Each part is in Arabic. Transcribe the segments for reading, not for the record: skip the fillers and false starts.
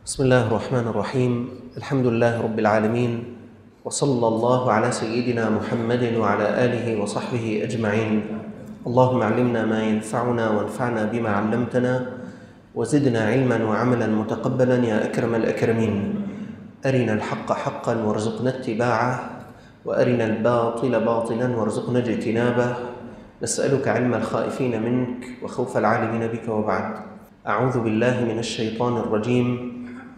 بسم الله الرحمن الرحيم. الحمد لله رب العالمين، وصلى الله على سيدنا محمد وعلى آله وصحبه أجمعين. اللهم علمنا ما ينفعنا وانفعنا بما علمتنا وزدنا علما وعملا متقبلا يا أكرم الأكرمين. أرنا الحق حقا وارزقنا اتباعه، وأرنا الباطل باطلا وارزقنا اجتنابه. نسألك علم الخائفين منك وخوف العالمين بك، وبعد. أعوذ بالله من الشيطان الرجيم.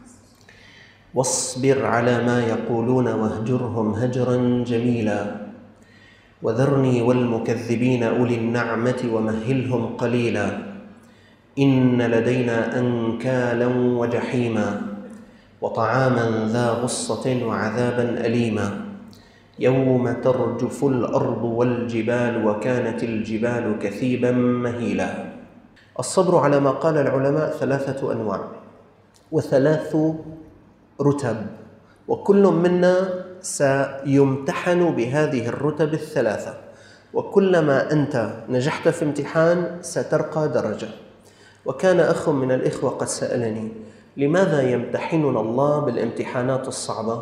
واصبر على ما يقولون واهجرهم هجرا جميلا وذرني والمكذبين أولي النعمة ومهلهم قليلا إن لدينا أنكالا وجحيما وطعاما ذا غصة وعذابا أليما يوم ترجف الأرض والجبال وكانت الجبال كثيبا مهيلا. الصبر على ما قال العلماء 3 أنواع و3 رتب، وكل منا سيمتحن بهذه الرتب ال3، وكلما أنت نجحت في امتحان سترقى درجة. وكان أخ من الإخوة قد سألني: لماذا يمتحننا الله بالامتحانات الصعبة؟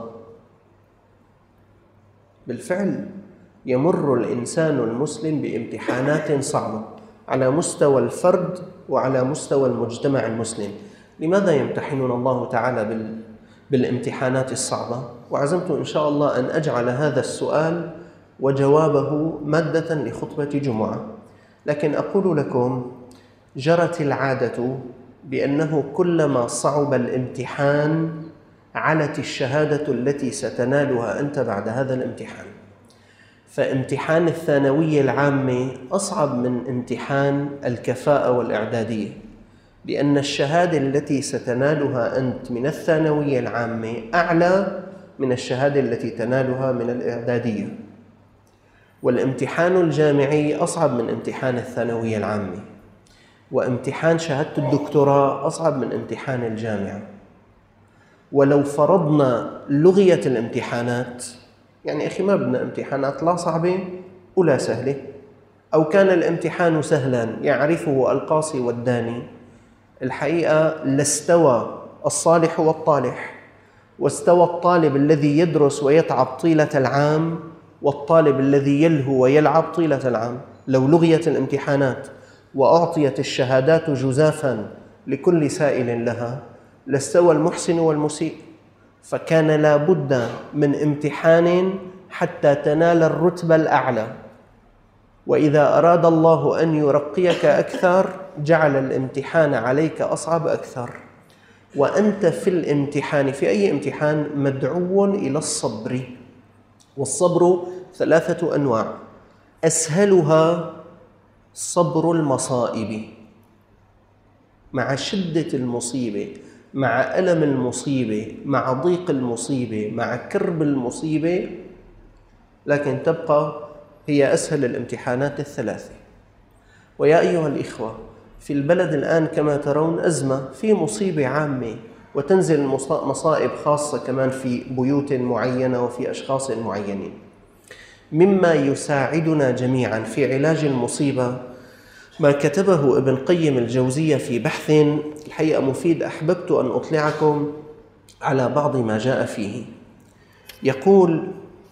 بالفعل يمر الإنسان المسلم بامتحانات صعبة على مستوى الفرد وعلى مستوى المجتمع المسلم. لماذا يمتحننا الله تعالى بالامتحانات الصعبة؟ وعزمت إن شاء الله أن أجعل هذا السؤال وجوابه مادة لخطبة جمعة، لكن أقول لكم جرت العادة بأنه كلما صعب الامتحان علت الشهادة التي ستنالها أنت بعد هذا الامتحان. فامتحان الثانوية العامة أصعب من امتحان الكفاءة والإعدادية، لأن الشهادة التي ستنالها أنت من الثانوية العامة أعلى من الشهادة التي تنالها من الإعدادية، والامتحان الجامعي أصعب من امتحان الثانوية العامة، وامتحان شهادة الدكتوراه أصعب من امتحان الجامعة. ولو فرضنا لغية الامتحانات، يعني أخي ما بدنا امتحانات لا صعبة ولا سهلة، أو كان الامتحان سهلا يعرفه القاصي والداني، الحقيقة لاستوى الصالح والطالح، واستوى الطالب الذي يدرس ويتعب طيلة العام والطالب الذي يلهو ويلعب طيلة العام. لو لغيت الامتحانات وأعطيت الشهادات جزافا لكل سائل لها لاستوى المحسن والمسيء. فكان لا بد من امتحان حتى تنال الرتبة الأعلى، وإذا أراد الله أن يرقيك أكثر جعل الامتحان عليك أصعب أكثر. وأنت في الامتحان، في أي امتحان، مدعو إلى الصبر، والصبر 3 أنواع. أسهلها صبر المصائب، مع شدة المصيبة، مع ألم المصيبة، مع ضيق المصيبة، مع كرب المصيبة، لكن تبقى هي أسهل الامتحانات ال3. ويا أيها الإخوة، في البلد الآن كما ترون أزمة، في مصيبة عامة، وتنزل مصائب خاصة كمان في بيوت معينة وفي أشخاص معينين. مما يساعدنا جميعا في علاج المصيبة ما كتبه ابن قيم الجوزية في بحث الحقيقة مفيد، أحببت أن أطلعكم على بعض ما جاء فيه. يقول: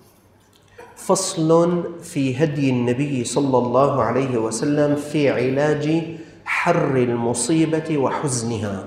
فصل في هدي النبي صلى الله عليه وسلم في علاج حر المصيبة وحزنها.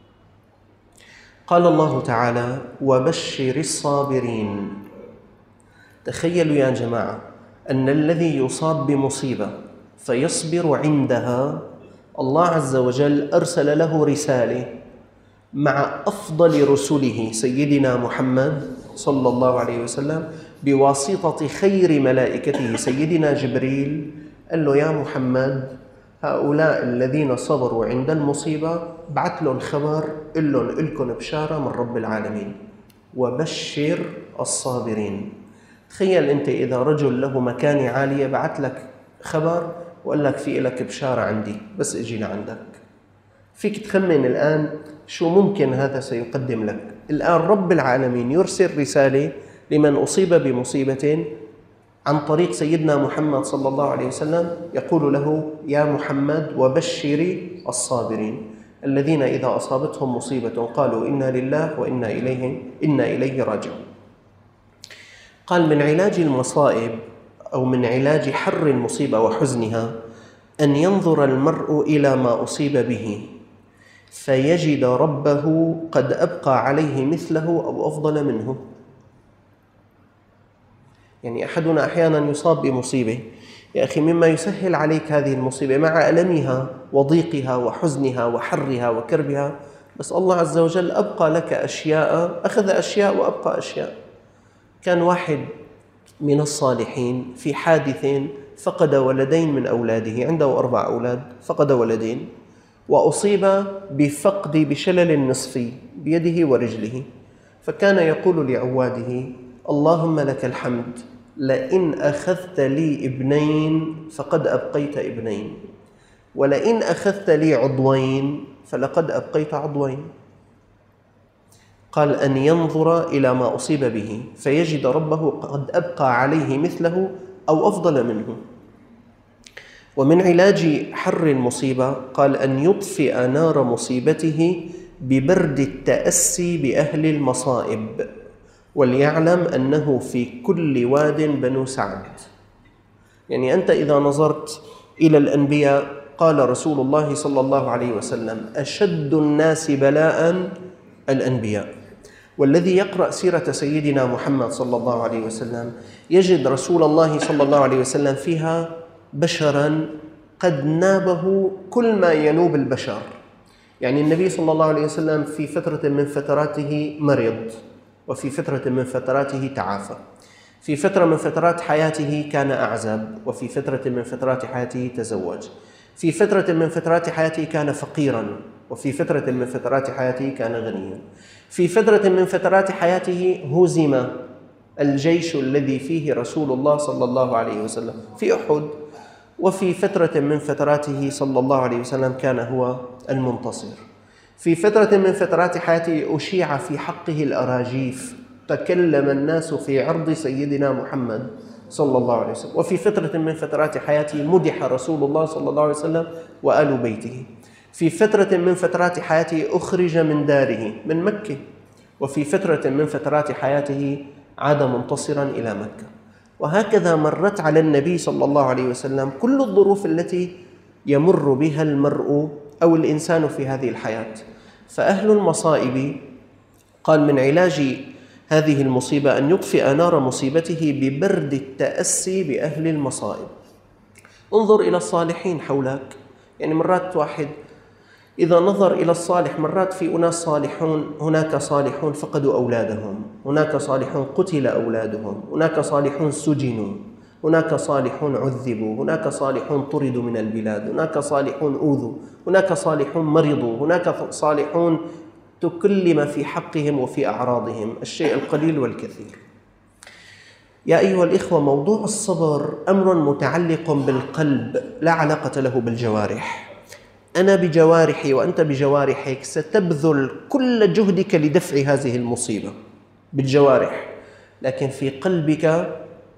قال الله تعالى: وبشر الصابرين. تخيلوا يا جماعة أن الذي يصاب بمصيبة فيصبر عندها، الله عز وجل أرسل له رسالة مع أفضل رسله سيدنا محمد صلى الله عليه وسلم بواسطة خير ملائكته سيدنا جبريل. قال له: يا محمد، هؤلاء الذين صبروا عند المصيبة بعت لهم خبر، قل لهم إلكم بشارة من رب العالمين، وبشر الصابرين. تخيل أنت إذا رجل له مكانة عالية بعت لك خبر وقال لك: في لك بشارة عندي، بس اجي لعندك. فيك تخمن الآن شو ممكن هذا سيقدم لك. الآن رب العالمين يرسل رسالة لمن أصيب بمصيبة عن طريق سيدنا محمد صلى الله عليه وسلم، يقول له: يا محمد، وبشر الصابرين. الذين إذا أصابتهم مصيبة قالوا إنا لله وإنا إليه راجعون. قال من علاج المصائب أو من علاج حر المصيبة وحزنها أن ينظر المرء إلى ما أصيب به فيجد ربه قد أبقى عليه مثله أو أفضل منه. يعني أحدنا أحيانا يصاب بمصيبة، يا أخي مما يسهل عليك هذه المصيبة مع ألمها وضيقها وحزنها وحرها وكربها، بس الله عز وجل أبقى لك أشياء، أخذ أشياء وأبقى أشياء. كان واحد من الصالحين في حادث فقد ولدين من أولاده، عنده 4 أولاد، فقد ولدين وأصيب بشلل نصفي بيده ورجله، فكان يقول لعواده: اللهم لك الحمد، لئن أخذت لي 2 فقد أبقيت 2، ولئن أخذت لي 2 فلقد أبقيت 2. قال أن ينظر إلى ما أصيب به فيجد ربه قد أبقى عليه مثله أو أفضل منه. ومن علاج حر المصيبة قال أن يطفئ نار مصيبته ببرد التأسي بأهل المصائب، وليعلم أنه في كل واد بنو سعد. يعني أنت إذا نظرت إلى الأنبياء قال رسول الله صلى الله عليه وسلم: أشد الناس بلاء الأنبياء. والذي يقرأ سيرة سيدنا محمد صلى الله عليه وسلم يجد رسول الله صلى الله عليه وسلم فيها بشرا قد نابه كل ما ينوب البشر. يعني النبي صلى الله عليه وسلم في فترة من فتراته مرض، وفي فترة من فتراته تعافى، في فترة من فترات حياته كان أعزب، وفي فترة من فترات حياته تزوج، في فترة من فترات حياته كان فقيرا، وفي فترة من فترات حياته كان غنيا، في فترة من فترات حياته هزم الجيش الذي فيه رسول الله صلى الله عليه وسلم في أحد، وفي فترة من فتراته صلى الله عليه وسلم كان هو المنتصر. في فترة من فترات حياته أشيع في حقه الأراجيف، تكلم الناس في عرض سيدنا محمد صلى الله عليه وسلم. وفي فترة من فترات حياته مدح رسول الله صلى الله عليه وسلم وآل بيته. في فترة من فترات حياته أخرج من داره من مكة، وفي فترة من فترات حياته عاد منتصرا إلى مكة. وهكذا مرت على النبي صلى الله عليه وسلم كل الظروف التي يمر بها المرء أو الإنسان في هذه الحياة. فأهل المصائب قال من علاج هذه المصيبة أن يطفئ نار مصيبته ببرد التأسي بأهل المصائب. انظر إلى الصالحين حولك. يعني مرات واحد إذا نظر إلى الصالح، مرات في أناس صالحون، هناك صالحون فقدوا أولادهم، هناك صالحون قتل أولادهم، هناك صالحون سجنوا، هناك صالحون عذبوا، هناك صالحون طردوا من البلاد، هناك صالحون أوذوا، هناك صالحون مرضوا، هناك صالحون تكلم في حقهم وفي أعراضهم الشيء القليل والكثير. يا أيها الإخوة، موضوع الصبر أمر متعلق بالقلب لا علاقة له بالجوارح. أنا بجوارحي وأنت بجوارحك ستبذل كل جهدك لدفع هذه المصيبة بالجوارح، لكن في قلبك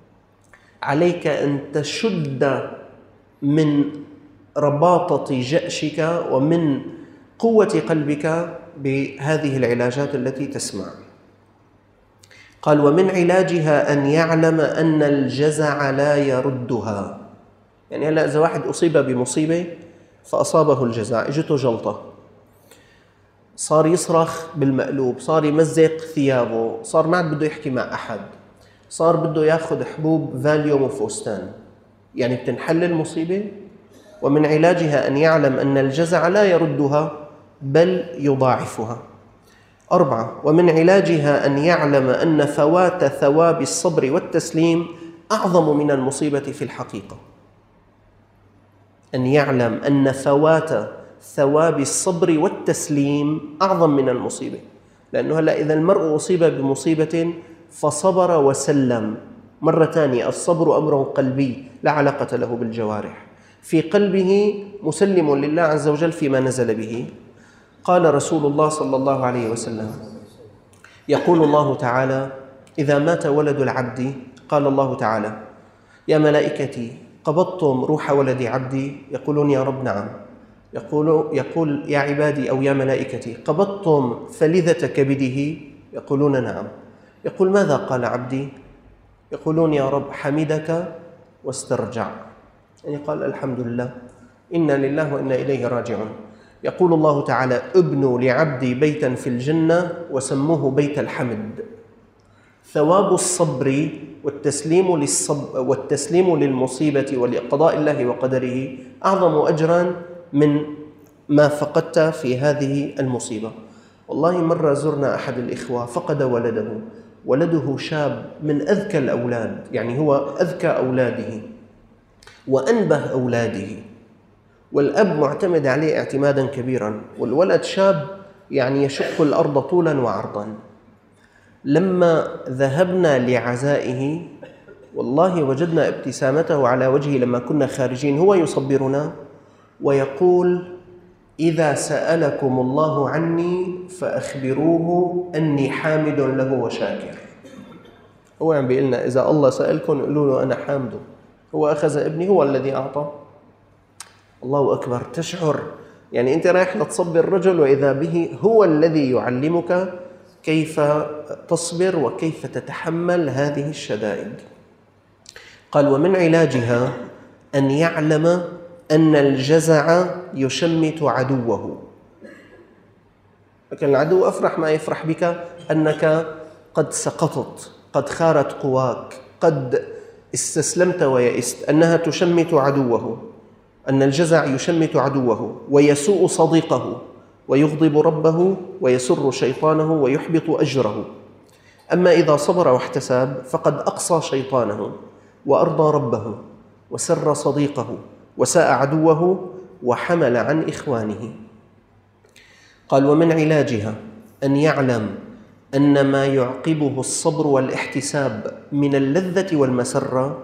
عليك أن تشد من رباطة جأشك ومن قوة قلبك بهذه العلاجات التي تسمع. قال ومن علاجها أن يعلم أن الجزع لا يردها. يعني هلأ إذا واحد أصيب بمصيبة فأصابه الجزع، اجته جلطة، صار يصرخ بالمقلوب، صار يمزق ثيابه، صار ما عاد بده يحكي مع أحد، صار بده ياخذ حبوب فاليوم وفوستان. يعني بتنحل المصيبة. ومن علاجها أن يعلم أن الجزع لا يردها بل يضاعفها. 4. ومن علاجها أن يعلم أن فوات ثواب الصبر والتسليم أعظم من المصيبة في الحقيقة. أن يعلم أن فوات ثواب الصبر والتسليم أعظم من المصيبة. لأنه هلأ إذا المرء أصيب بمصيبة فصبر وسلم، مرة ثانية الصبر أمر قلبي لا علاقة له بالجوارح، في قلبه مسلم لله عز وجل فيما نزل به. قال رسول الله صلى الله عليه وسلم: يقول الله تعالى: إذا مات ولد العبد قال الله تعالى: يا ملائكتي قبضتم روح ولد عبدي؟ يقولون: يا رب نعم. يقول يا عبادي أو يا ملائكتي قبضتم فلذة كبده؟ يقولون نعم. يقول ماذا قال عبدي؟ يقولون يا رب حمدك واسترجع، يعني قال الحمد لله، إنا لله وإنا إليه راجعون. يقول الله تعالى ابنوا لعبدي بيتا في الجنة وسموه بيت الحمد. ثواب الصبر والتسليم للمصيبة ولقضاء الله وقدره أعظم أجرا من ما فقدت في هذه المصيبة. والله مرة زرنا أحد الإخوة فقد ولده شاب من أذكى الأولاد، يعني هو أذكى أولاده وأنبه أولاده، والأب معتمد عليه اعتمادا كبيرا، والولد شاب يعني يشق الأرض طولا وعرضا. لما ذهبنا لعزائه والله وجدنا ابتسامته على وجهه لما كنا خارجين، هو يصبرنا ويقول إذا سألكم الله عني فأخبروه أني حامد له وشاكر. هو عم بيقول لنا إذا الله سألكم قولوا له أنا حامده، هو أخذ ابني، هو الذي أعطى. الله أكبر. تشعر يعني أنت رايح لتصبر رجل وإذا به هو الذي يعلمك كيف تصبر وكيف تتحمل هذه الشدائد. قال ومن علاجها أن يعلم أن الجزع يشمت عدوه. لكن العدو أفرح ما يفرح بك أنك قد سقطت، قد خارت قواك، قد استسلمت ويئست. أنها تشمت عدوه، أن الجزع يشمت عدوه ويسوء صديقه ويغضب ربه ويسر شيطانه ويحبط أجره. أما إذا صبر واحتساب فقد أقصى شيطانه وأرضى ربه وسر صديقه وساء عدوه وحمل عن إخوانه. قال ومن علاجها أن يعلم أن ما يعقبه الصبر والاحتساب من اللذة والمسرة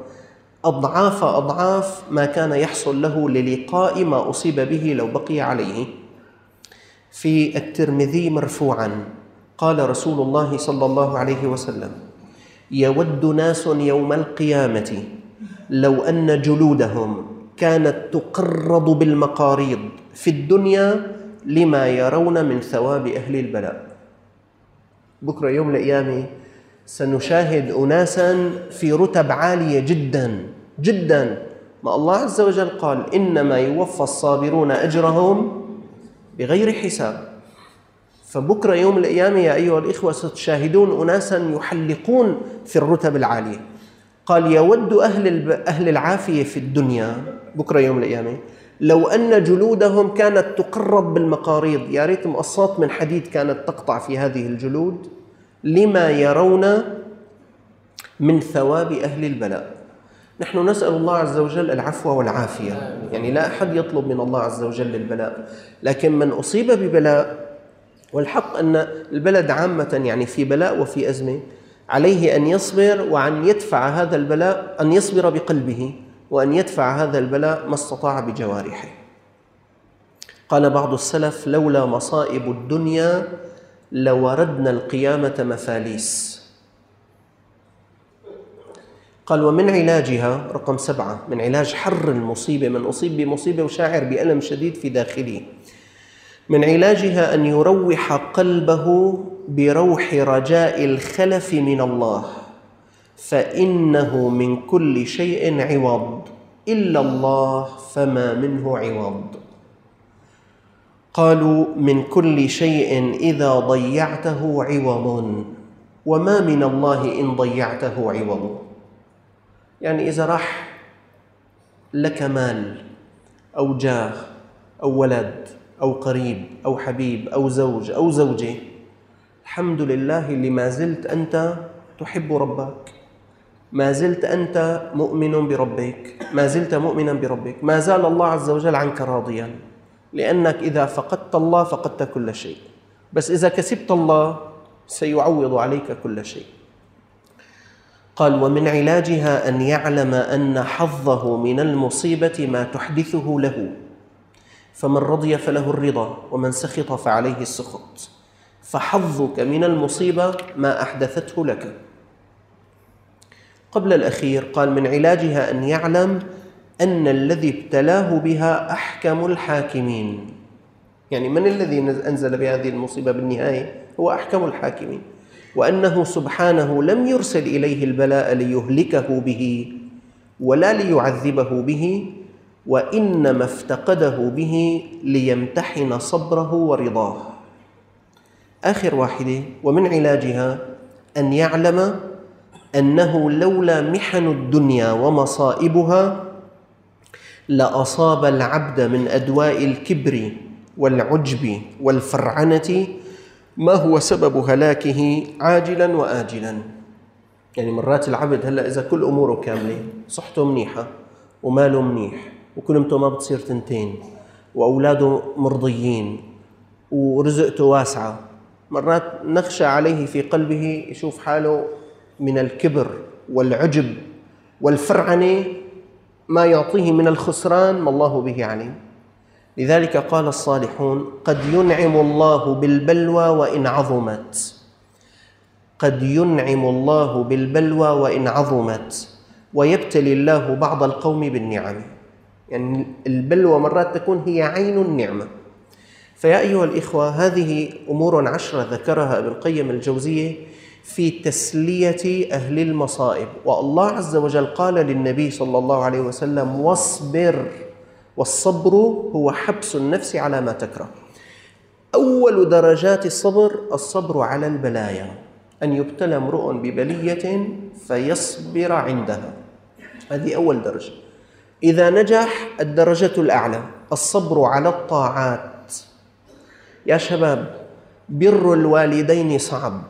أضعاف ما كان يحصل له للقاء ما أصيب به لو بقي عليه. في الترمذي مرفوعا قال رسول الله صلى الله عليه وسلم يود ناس يوم القيامة لو أن جلودهم كانت تقرض بالمقاريض في الدنيا لما يرون من ثواب أهل البلاء. بكرة يوم القيامة سنشاهد أناسا في رتب عالية جدا جدا، ما الله عز وجل قال إنما يوفى الصابرون أجرهم بغير حساب. فبكرة يوم القيامة يا أيها الإخوة ستشاهدون أناسا يحلقون في الرتب العالية. قال يود أهل العافية في الدنيا بكرة يوم القيامة لو أن جلودهم كانت تقرض بالمقاريض، يا ريت مقصات من حديد كانت تقطع في هذه الجلود، لما يرون من ثواب أهل البلاء. نحن نسأل الله عز وجل العفو والعافية، يعني لا أحد يطلب من الله عز وجل البلاء، لكن من أصيب ببلاء، والحق أن البلد عامة يعني في بلاء وفي أزمة، عليه أن يصبر وأن يدفع هذا البلاء، أن يصبر بقلبه وأن يدفع هذا البلاء ما استطاع بجوارحه. قال بعض السلف لولا مصائب الدنيا لوردنا القيامة مفاليس. قال ومن علاجها رقم 7 من علاج حر المصيبة، من أصيب بمصيبة وشاعر بألم شديد في داخله، من علاجها أن يروح قلبه بروح رجاء الخلف من الله، فإنه من كل شيء عوض إلا الله فما منه عوض. قالوا من كل شيء إذا ضيعته عوض وما من الله إن ضيعته عوض. يعني إذا راح لك مال أو جاه أو ولد أو قريب أو حبيب أو زوج أو زوجة، الحمد لله اللي ما زلت أنت تحب ربك، ما زلت أنت مؤمن بربك، ما زلت مؤمنا بربك، ما زال الله عز وجل عنك راضيا، لأنك إذا فقدت الله فقدت كل شيء، بس إذا كسبت الله سيعوض عليك كل شيء. قال ومن علاجها أن يعلم أن حظه من المصيبة ما تحدثه له، فمن رضي فله الرضا ومن سخط فعليه السخط، فحظك من المصيبة ما أحدثته لك. قبل الأخير قال من علاجها أن يعلم أن الذي ابتلاه بها أحكم الحاكمين. يعني من الذي أنزل بهذه المصيبة بالنهاية؟ هو أحكم الحاكمين. وأنه سبحانه لم يرسل إليه البلاء ليهلكه به ولا ليعذبه به، وإنما افتقده به ليمتحن صبره ورضاه. آخر واحدة، ومن علاجها أن يعلم أنه لولا محن الدنيا ومصائبها لأصاب العبد من أدواء الكبر والعجب والفرعنة ما هو سبب هلاكه عاجلا وآجلا. يعني مرات العبد هلأ إذا كل أموره كاملة، صحته منيحة وماله منيح وكلمته ما بتصير تنتين وأولاده مرضيين ورزقته واسعة، مرات نخشى عليه في قلبه يشوف حاله من الكبر والعجب والفرعنة ما يعطيه من الخسران ما الله به عليم. لذلك قال الصالحون: قد ينعم الله بالبلوى وإن عظمت، قد ينعم الله بالبلوى وإن عظمت، ويبتلي الله بعض القوم بالنعم. يعني البلوى مرات تكون هي عين النعمة. فيا أيها الإخوة، هذه أمور 10 ذكرها ابن القيم الجوزية في تسلية أهل المصائب. والله عز وجل قال للنبي صلى الله عليه وسلم: واصبر، والصبر هو حبس النفس على ما تكره. أول درجات الصبر على البلايا، أن يبتلى امرؤ ببلية فيصبر عندها، هذه أول درجة. إذا نجح، الدرجة الأعلى الصبر على الطاعات. يا شباب، بر الوالدين صعب.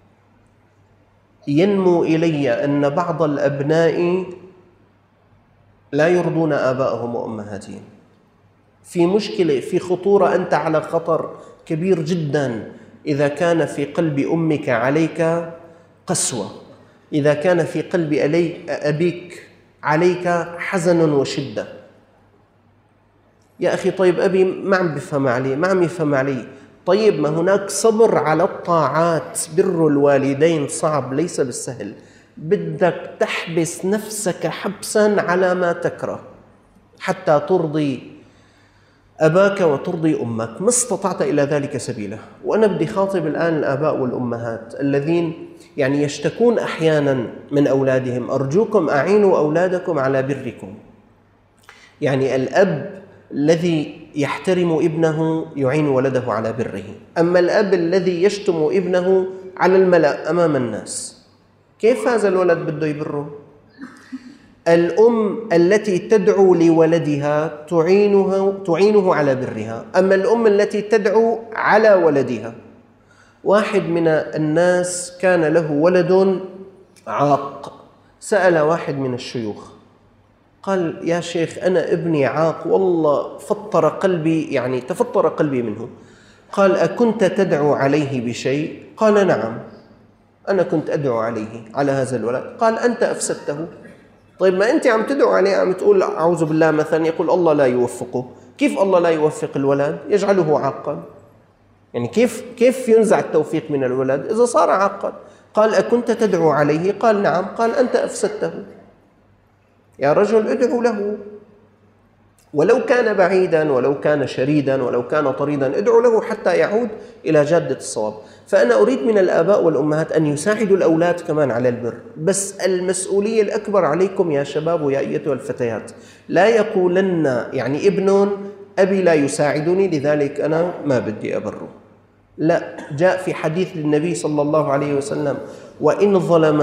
ينمو إلي أن بعض الأبناء لا يرضون آبائهم وأمهاتهم، في مشكلة، في خطورة، أنت على خطر كبير جدا إذا كان في قلب أمك عليك قسوة، إذا كان في قلب أبيك عليك حزن وشدة. يا أخي طيب أبي ما عم بفهم علي، ما عم يفهم علي. طيب ما هناك صبر على الطاعات. بر الوالدين صعب، ليس بالسهل. بدك تحبس نفسك حبسا على ما تكره حتى ترضي أباك وترضي أمك، ما استطعت إلى ذلك سبيلا. وأنا بدي خاطب الآن الآباء والأمهات الذين يعني يشتكون أحيانا من أولادهم. أرجوكم أعينوا أولادكم على بركم. يعني الأب الذي يحترم ابنه يعين ولده على بره، أما الأب الذي يشتم ابنه على الملأ أمام الناس، كيف هذا الولد بده يبره؟ الأم التي تدعو لولدها تعينه على برها، أما الأم التي تدعو على ولدها. واحد من الناس كان له ولد عاق، سأل واحد من الشيوخ قال: يا شيخ أنا ابني عاق والله فطر قلبي، يعني تفطر قلبي منه. قال: أكنت تدعو عليه بشيء؟ قال: نعم، أنا كنت أدعو عليه على هذا الولد. قال: أنت أفسدته. طيب ما أنت عم تدعو عليه، عم تقول أعوذ بالله مثلا، يقول الله لا يوفقه. كيف الله لا يوفق الولد؟ يجعله عاقا. يعني كيف ينزع التوفيق من الولد إذا صار عاقا؟ قال: أكنت تدعو عليه؟ قال: نعم. قال: أنت أفسدته. يا رجل ادعو له، ولو كان بعيدا ولو كان شريدا ولو كان طريدا، ادعو له حتى يعود إلى جادة الصواب. فأنا أريد من الآباء والأمهات أن يساعدوا الأولاد كمان على البر، بس المسؤولية الأكبر عليكم يا شباب ويا أيتها الفتيات. لا يقولن يعني ابن أبي لا يساعدني لذلك أنا ما بدي أبره. لا، جاء في حديث للنبي صلى الله عليه وسلم: وإن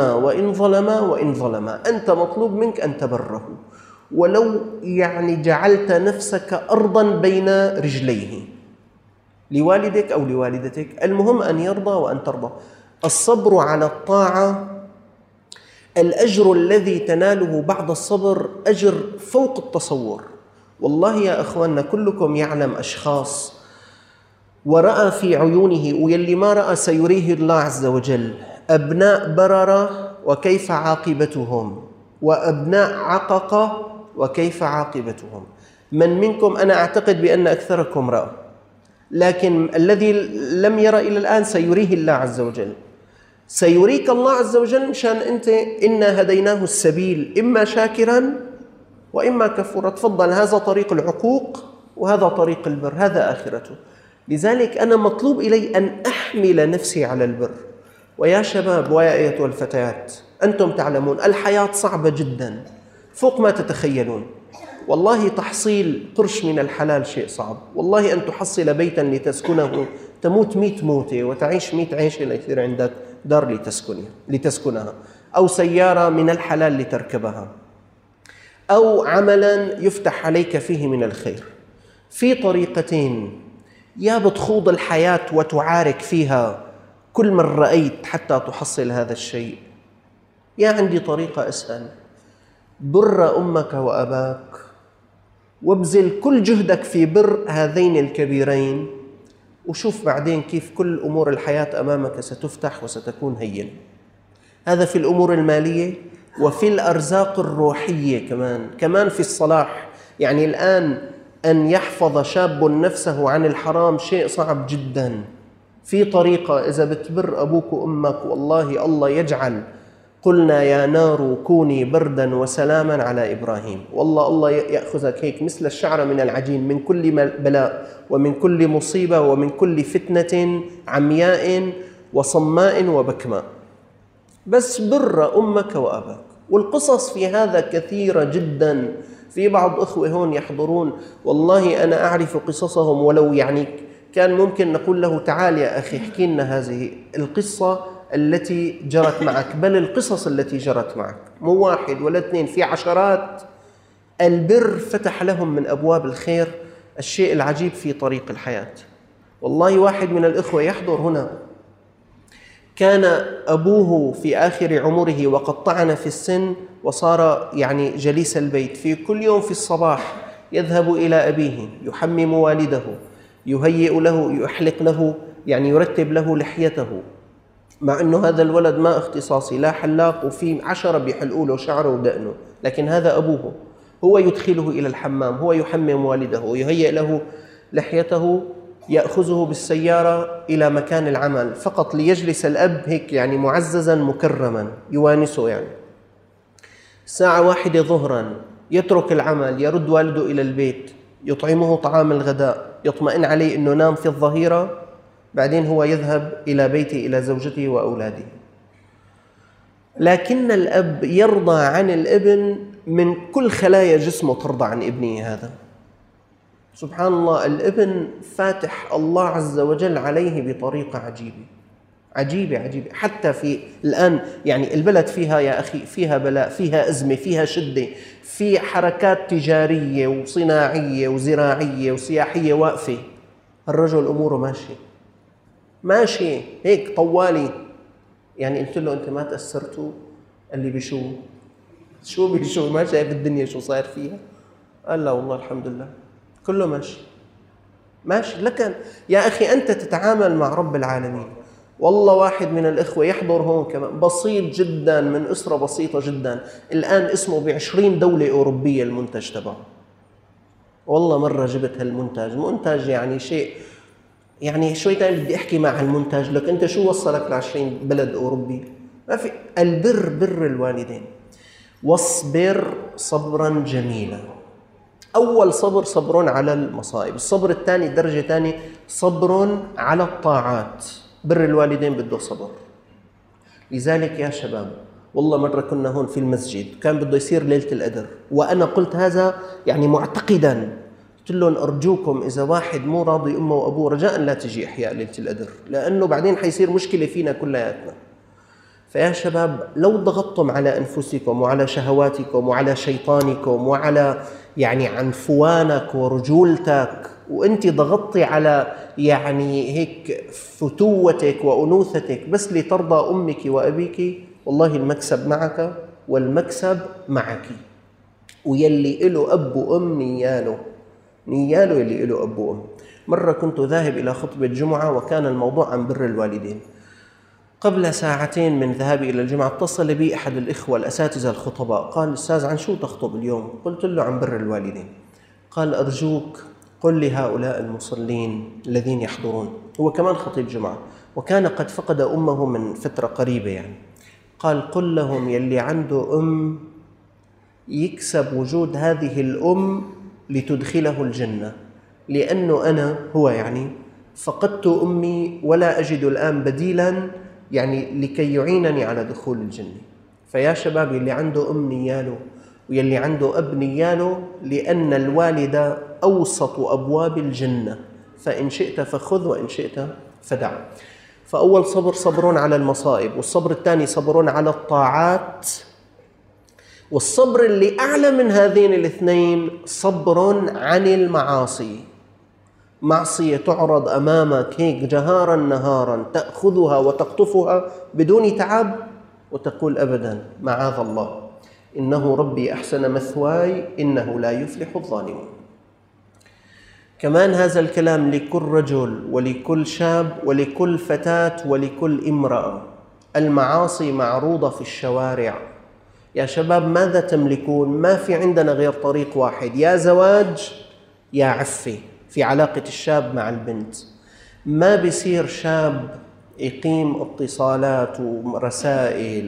ظلما أنت مطلوب منك أن تبره، ولو يعني جعلت نفسك أرضا بين رجليه، لوالدك أو لوالدتك، المهم أن يرضى وأن ترضى. الصبر على الطاعة، الأجر الذي تناله بعد الصبر أجر فوق التصور. والله يا أخواننا كلكم يعلم أشخاص ورأى في عيونه، ويلي ما رأى سيريه الله عز وجل، أبناء بررة وكيف عاقبتهم، وأبناء عققة وكيف عاقبتهم. من منكم، أنا أعتقد بأن أكثركم رأى، لكن الذي لم يرى إلى الآن سيريه الله عز وجل. سيريك الله عز وجل مشان أنت إنا هديناه السبيل إما شاكرا وإما كفر. تفضل، هذا طريق العقوق وهذا طريق البر، هذا آخرته. لذلك أنا مطلوب إلي أن أحمل نفسي على البر. ويا شباب ويا أيتها الفتيات، أنتم تعلمون الحياة صعبة جدا فوق ما تتخيلون. والله تحصيل قرش من الحلال شيء صعب. والله أن تحصل بيتا لتسكنه تموت 100 موتة وتعيش 100 عيشة ليصير عندك دار لتسكنها، أو سيارة من الحلال لتركبها، أو عملا يفتح عليك فيه من الخير. في طريقتين، يا بتخوض الحياة وتعارك فيها كل من رأيت حتى تحصل هذا الشيء، يا عندي طريقة أسهل: بر أمك وأباك وابذل كل جهدك في بر هذين الكبيرين، وشوف بعدين كيف كل أمور الحياة أمامك ستفتح وستكون هينة. هذا في الأمور المالية، وفي الأرزاق الروحية كمان في الصلاح. يعني الآن أن يحفظ شاب نفسه عن الحرام شيء صعب جدا. في طريقة، إذا بتبر أبوك وأمك والله الله يجعل: قلنا يا نار كوني بردا وسلاما على إبراهيم. والله الله يأخذك هيك مثل الشعرة من العجين، من كل بلاء ومن كل مصيبة ومن كل فتنة عمياء وصماء وبكماء. بس بر أمك وأباك. والقصص في هذا كثيرة جدا. في بعض أخوة هون يحضرون، والله أنا أعرف قصصهم، ولو يعني كان ممكن نقول له: تعال يا أخي احكي لنا هذه القصة التي جرت معك، بل القصص التي جرت معك، مو واحد ولا اثنين، في عشرات. البر فتح لهم من أبواب الخير الشيء العجيب في طريق الحياة. والله واحد من الإخوة يحضر هنا، كان أبوه في آخر عمره وقد طعن في السن، وصار يعني جليس البيت. في كل يوم في الصباح يذهب إلى أبيه، يحمم والده، يهيئ له، يحلق له، يعني يرتب له لحيته، مع أنه هذا الولد ما اختصاصي، لا حلاق، وفي 10 بيحلقوا له شعره ودقنه، لكن هذا أبوه. هو يدخله إلى الحمام، هو يحمم والده ويهيئ له لحيته، يأخذه بالسيارة إلى مكان العمل فقط ليجلس الأب هيك يعني معززا مكرما يوانسه. يعني الساعة 1 ظهرا يترك العمل، يرد والده إلى البيت، يطعمه طعام الغداء، يطمئن عليه أنه نام في الظهيرة، بعدين هو يذهب إلى بيته إلى زوجته وأولاده. لكن الأب يرضى عن الابن من كل خلايا جسمه ترضى عن ابنه هذا. سبحان الله، الابن فاتح الله عز وجل عليه بطريقة عجيبة عجيبة عجيبة. حتى في الآن يعني البلد فيها يا أخي، فيها بلاء، فيها أزمة، فيها شدة، في حركات تجارية وصناعية وزراعية وسياحية واقفة، الرجل أموره ماشي هيك طوالي. يعني قلت له: أنت ما تأثرتوا؟ قال لي: بشو ما شايف الدنيا شو صاير فيها؟ قال: لا والله الحمد لله كله ماشي. لكن يا أخي أنت تتعامل مع رب العالمين. والله واحد من الإخوة يحضر هون كمان، بسيط جدا، من أسرة بسيطة جدا، الآن اسمه ب20 دولة أوروبية المنتج تبعه. والله مرة جبت منتج يعني شيء، يعني شوي تاني بدي أحكي مع المنتج لك أنت شو وصلك ل20 بلد أوروبي؟ ما في. البر بر الوالدين. واصبر صبرا جميلا. أول صبر على المصائب. الصبر الثاني درجة ثانية صبر على الطاعات. بر الوالدين بده صبر. لذلك يا شباب، والله مرة كنا هون في المسجد، كان بده يصير ليلة القدر، وأنا قلت هذا يعني معتقدا، قلت لهم: أرجوكم إذا واحد مو راضي أمه وأبوه رجاء لا تجي إحياء ليلة القدر، لأنه بعدين حيصير مشكلة فينا كلياتنا. فيا شباب، لو ضغطتم على أنفسكم وعلى شهواتكم وعلى شيطانكم وعلى يعني عنفوانك ورجولتك، وأنت ضغطتي على يعني هيك فتوتك وأنوثتك بس لترضى أمك وأبيك، والله المكسب معك والمكسب معك. ويلي إله أب وأم نياله يلي إله أب وأم. مرة كنت ذاهب إلى خطبة جمعة، وكان الموضوع عن بر الوالدين. قبل ساعتين من ذهابي إلى الجمعة اتصل بي أحد الإخوة الأساتذة الخطباء، قال: أستاذ عن شو تخطب اليوم؟ قلت له: عن بر الوالدين. قال: أرجوك قل لهؤلاء المصلين الذين يحضرون، هو كمان خطيب جمعة وكان قد فقد أمه من فترة قريبة يعني، قال: قل لهم يلي عنده أم يكسب وجود هذه الأم لتدخله الجنة، لأنه أنا هو يعني فقدت أمي ولا أجد الآن بديلا يعني لكي يعينني على دخول الجنة. فيا شباب اللي عنده أم نياله ويلي عنده أب نياله، لأن الوالدة أوسط أبواب الجنة، فإن شئت فخذ وإن شئت فدع. فأول صبر صبر على المصائب، والصبر الثاني صبر على الطاعات، والصبر اللي أعلى من هذين الاثنين صبر عن المعاصي. معصية تعرض أمامك هيك جهارا نهارا، تأخذها وتقطفها بدون تعب وتقول أبدا معاذ الله، إنه ربي أحسن مثواي إنه لا يفلح الظالمون. كمان هذا الكلام لكل رجل ولكل شاب ولكل فتاة ولكل امرأة. المعاصي معروضة في الشوارع. يا شباب ماذا تملكون؟ ما في عندنا غير طريق واحد، يا زواج يا عفة في علاقة الشاب مع البنت. ما بيصير شاب يقيم اتصالات ورسائل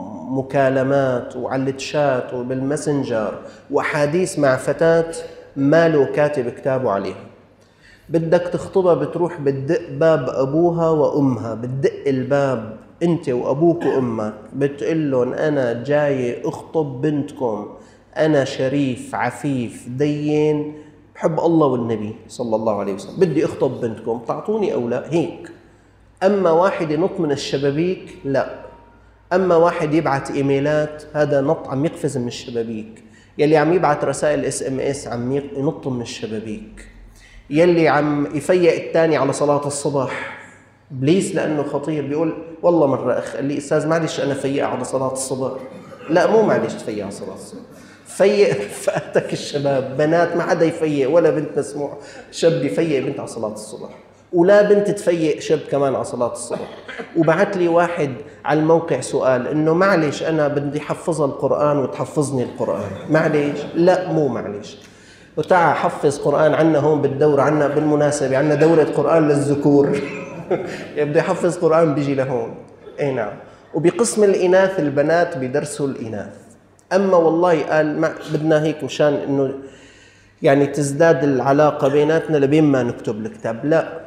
ومكالمات وعلى الشات وبالماسنجر وأحاديث مع فتاة ما له كاتب كتابه عليها. بدك تخطبها بتروح بتدق باب أبوها وأمها، بتدق الباب أنت وأبوك وأمك، بتقول لهم أنا جاي أخطب بنتكم، أنا شريف عفيف دين بحب الله والنبي صلى الله عليه وسلم، بدي أخطب بنتكم، تعطوني أو لا؟ هيك. أما واحد ينط من الشبابيك لا. أما واحد يبعث إيميلات، هذا نط عم يقفز من الشبابيك. يلي عم يبعث رسائل SMS عم ينط من الشبابيك. يلي عم يفيق الثاني على صلاة الصبح، إبليس لأنه خطير بيقول والله مرة أخ قال لي أستاذ معلش أنا فيق على صلاة الصبح. لا مو معلش تفيق على صلاة الصبح، فيق فأتك الشباب بنات ما حدا يفيق ولا بنت مسموع شاب يفيق بنت على صلاة الصبح، ولا بنت تفيق شاب كمان على صلاة الصبح. وبعت لي واحد على الموقع سؤال إنه معلش أنا بدي حفظها القرآن وتحفظني القرآن. معلش؟ لا مو معلش، وتعا حفظ قرآن عنا هون بالدورة، عنا بالمناسبة عنا دورة قرآن للذكور بدي يحفظ قرآن بيجي لهون. اي نعم. وبقسم الإناث البنات بدرسوا الإناث. أما والله قال ما بدنا هيك مشان إنه يعني تزداد العلاقة بيناتنا لبين ما نكتب الكتاب. لا،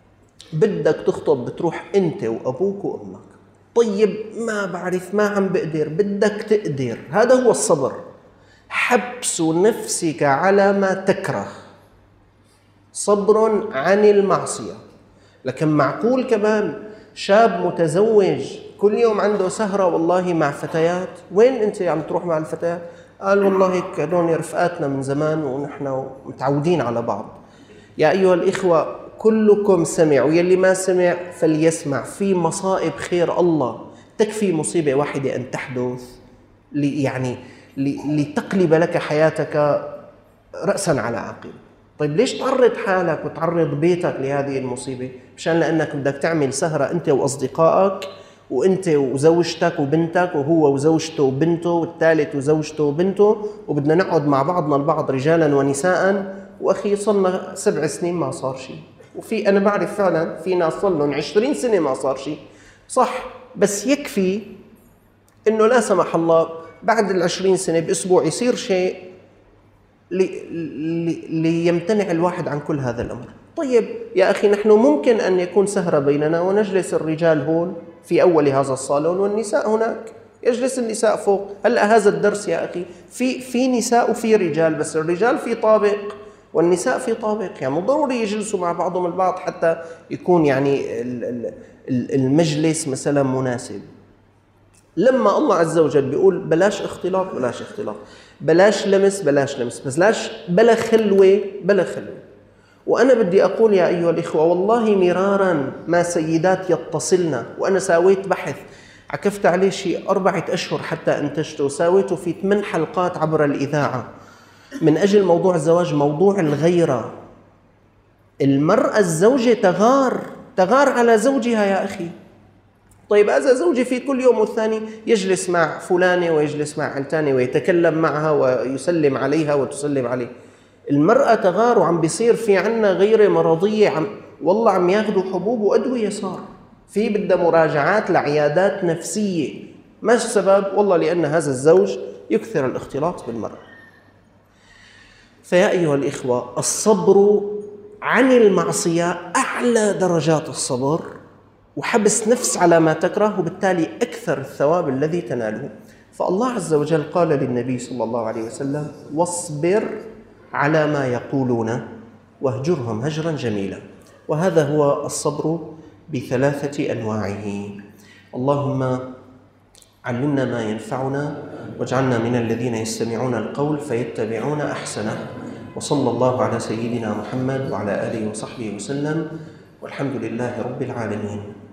بدك تخطب بتروح أنت وأبوك وأمك. طيب ما بعرف ما عم بقدر، بدك تقدر. هذا هو الصبر، حبس نفسك على ما تكره، صبر عن المعصية. لكن معقول كمان شاب متزوج كل يوم عنده سهرة والله مع فتيات؟ وين أنت عم تروح مع الفتيات؟ قال والله هيك هذول رفقاتنا من زمان ونحن متعودين على بعض. يا أيها الإخوة كلكم سمع، ويلي ما سمع فليسمع. في مصائب خير الله تكفي مصيبة واحدة أن تحدث لتقلب لك حياتك رأسا على عقب. طيب ليش تعرض حالك وتعرض بيتك لهذه المصيبة؟ مشان لأنك بدك تعمل سهرة أنت وأصدقائك وأنت وزوجتك وبنتك وهو وزوجته وبنته والثالث وزوجته وبنته، وبدنا نقعد مع بعضنا البعض رجالا ونساء. وأخي صلنا 7 سنين ما صار شيء، وفي أنا بعرف فعلا في ناس صلهم 20 سنة ما صار شيء. صح، بس يكفي إنه لا سمح الله بعد 20 سنة بأسبوع يصير شيء ليمتنع الواحد عن كل هذا الأمر. طيب يا أخي نحن ممكن أن يكون سهرة بيننا ونجلس الرجال هون في أول هذا الصالون والنساء هناك، يجلس النساء فوق. هلأ هذا الدرس يا أخي في نساء وفي رجال، بس الرجال في طابق والنساء في طابق، يعني ضروري يجلسوا مع بعضهم البعض حتى يكون يعني المجلس مثلا مناسب. لما الله عز وجل بيقول بلاش اختلاط بلاش اختلاط، بلاش لمس بلاش لمس، بلاش بلا خلوة بلا خلوة. وأنا بدي أقول يا أيها الإخوة والله مرارا ما سيدات يتصلنا، وأنا ساويت بحث عكفت عليه شيء 4 أشهر حتى أنتجته، ساويته في 8 حلقات عبر الإذاعة من أجل موضوع الزواج، موضوع الغيرة. المرأة الزوجة تغار على زوجها يا أخي. طيب هذا زوجي في كل يوم والثاني يجلس مع فلانة ويجلس مع علتانة ويتكلم معها ويسلم عليها وتسلم عليه. المرأة تغار، وعم بيصير في عنا غيرة مرضية، والله عم ياخدوا حبوب وأدوية، صار في بدها مراجعات لعيادات نفسية. ما السبب؟ والله لأن هذا الزوج يكثر الاختلاط بالمرأة. فيا أيها الإخوة، الصبر عن المعصية أعلى درجات الصبر، وحبس نفس على ما تكره، وبالتالي أكثر الثواب الذي تناله. فالله عز وجل قال للنبي صلى الله عليه وسلم: واصبر على ما يقولون واهجرهم هجرا جميلا. وهذا هو الصبر بثلاثة أنواعه. اللهم علمنا ما ينفعنا، واجعلنا من الذين يستمعون القول فيتبعون أحسنه. وصلى الله على سيدنا محمد وعلى آله وصحبه وسلم، والحمد لله رب العالمين.